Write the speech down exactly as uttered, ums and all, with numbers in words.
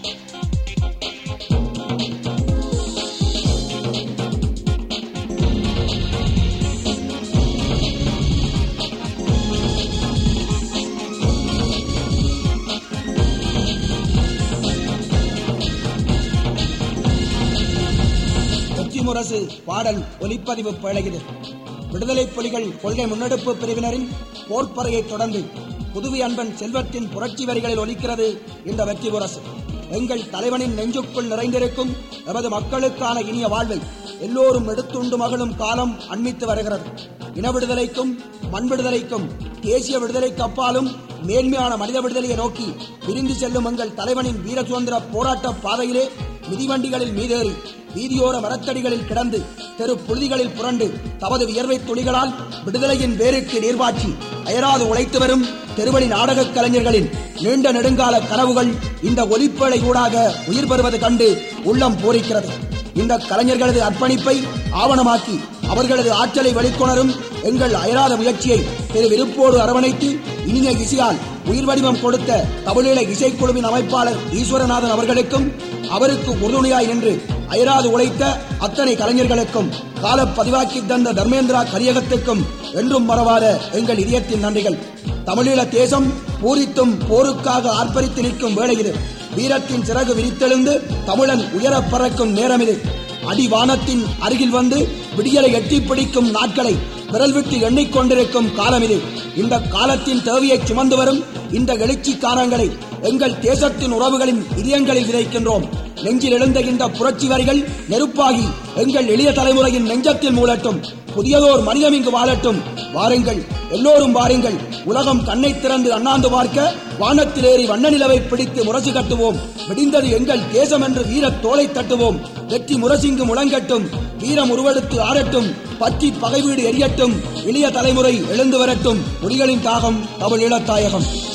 முரசு பாடல் ஒலிப்பதிவு பேழையது. விடுதலை புலிகள் கொள்கை முன்னெடுப்பு பிரிவினரின் போர்ப்பறையை தொடர்ந்து புதுவி அன்பன் செல்வத்தின் புரட்சி வரிகளில் ஒலிக்கிறது இந்த வெற்றி முரசு. எங்கள் தலைவனின் நெஞ்சுக்குள் நிறைந்திருக்கும் எமது மக்களுக்கான இனிய வாழ்வை எல்லோரும் எடுத்துண்டு மகளும் காலம் அண்மித்து வருகிறது. இன விடுதலைக்கும் மண் விடுதலைக்கும் தேசிய விடுதலைக்கு அப்பாலும் மேன்மையான மனித விடுதலையை நோக்கி விரிந்து செல்லும் எங்கள் தலைவனின் வீர சுதந்திர போராட்ட பாதையிலே மிதிவண்டிகளில் மீதேறி வீதியோர மரத்தடிகளில் கிடந்து தெரு புழுதிகளில் புரண்டு தமது வியர்வை துளிகளால் விடுதலையின் வேருக்கு நீர்வாட்சி அயராது உழைத்து வரும் தெருவழி நாடக கலைஞர்களின் நீண்ட நெடுங்கால கனவுகள் இந்த ஒலிப்பேழை ஊடாக உயிர் பெறுவது கண்டு உள்ளம் பூரிக்கிறது. இந்த கலைஞர்களது அர்ப்பணிப்பை ஆவணமாக்கி அவர்களது ஆற்றலை வெளிக்கொணரும் எங்கள் அயராத முயற்சியை பெரு விருப்போடு அரவணைத்து இனிய இசையால் உயிர் வடிவம் கொடுத்த தமிழீழ இசைக்குழுவின் அமைப்பாளர் ஈஸ்வரநாதன் அவர்களுக்கும் அவருக்கு உறுதுணையாய் நின்று அயராது உழைத்த அத்தனை கலைஞர்களுக்கும் கால பதிவாக்கி தந்த தர்மேந்திரா கரியகத்துக்கும் என்றும் மறவாத எங்கள் இதயத்தின் நன்றிகள். தமிழீழ தேசம் பூரித்தும் போருக்காக ஆர்ப்பரித்து நிற்கும் வேளை இது. வீரத்தின் சிறகு விரித்தெழுந்து தமிழன் உயர பறக்கும் நேரம் இது. அடிவானத்தின் அருகில் வந்து விடியலை எட்டி பிடிக்கும் நாட்களை விரல் விட்டு எண்ணிக்கொண்டிருக்கும் காலம் இது. இந்த காலத்தின் தேவையை சுமந்து வரும் இந்த எழுச்சி காலங்களை எங்கள் தேசத்தின் உறவுகளின் இதயங்களில் விதைக்கின்றோம். நெஞ்சில் எழுந்த இந்த புரட்சி வரிகள் நெருப்பாகி எங்கள் எளிய தலைமுறையின் நெஞ்சத்தில் மூலட்டும். புதியதோர் மனிதம் இங்கு வாழட்டும். வாருங்கள், எல்லோரும் வாருங்கள். உலகம் கண்ணை திறந்து அண்ணாந்து பார்க்க வானத்தில் ஏறி வண்ண நிலவை பிடித்து முரசு கட்டுவோம். விடிந்தது எங்கள் தேசம் என்று வீர தோளை தட்டுவோம். வெற்றி முரசிங்கு முழங்கட்டும். வீரம் உருவெடுத்து ஆடட்டும். பற்றி பகை வீடு எரியட்டும். எளிய தலைமுறை எழுந்து வரட்டும். ஒளிகளின் தாகம் தமிழ் ஈழத்தாயகம்.